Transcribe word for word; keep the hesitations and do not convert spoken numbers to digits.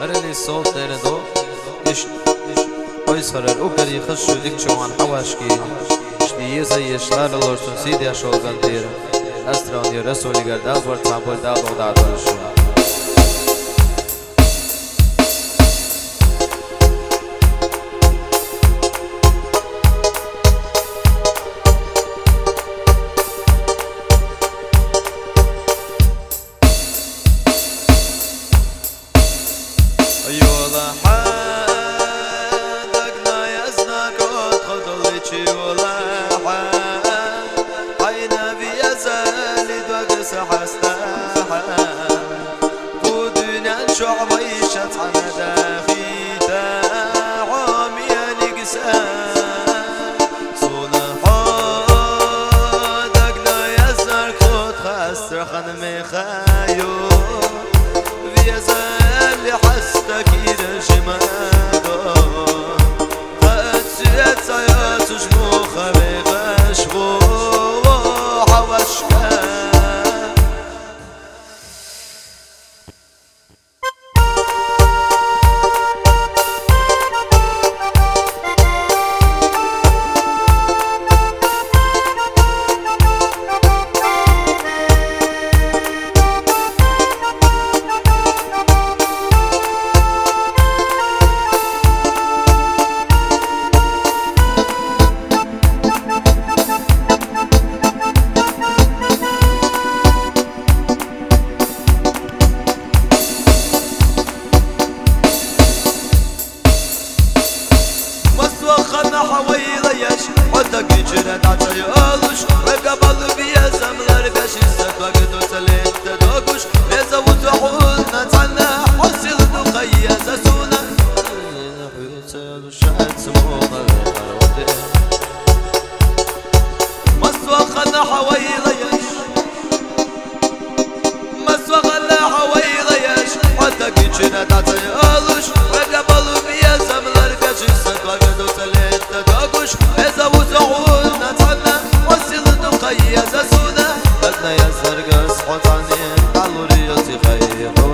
هرني صوت دو إيش أيس هرر أوكري خشوا لك شوان حواشكي شتي زي شلال لورسون سيدي أشول قلبير أستراني رسولي قرداز ورتعبول دال وضعت ورشوا yola hadak na yazna kot khodolichi yola ayna bi yazali dwagsa hasta qudna shu'ba ishat hamada khita amiya ligsa sona hadak na yazna kot khasra khan me khayo bi yazali حستك إذا شماغا قد سيت سيات شموخة بغشغو وحوشكا حويليش ودك جرد عطي ألوش وقبل بيا زملر بشيزك وقدو تلين تدوكوش إذا وتحولنا تعنا حسيل دقيا زسونا نحويت الشعد سموغا مسوخنا حويليش مسوخنا حويليش ودك جرد عطي ألوش وقبل بيا زملر بشيزك وقدو تلين تدوكوش إذا وتعولنا تعنا وسيل دقيا زسونا بدنا يا سرقس حطاني قالوا ريوتي خير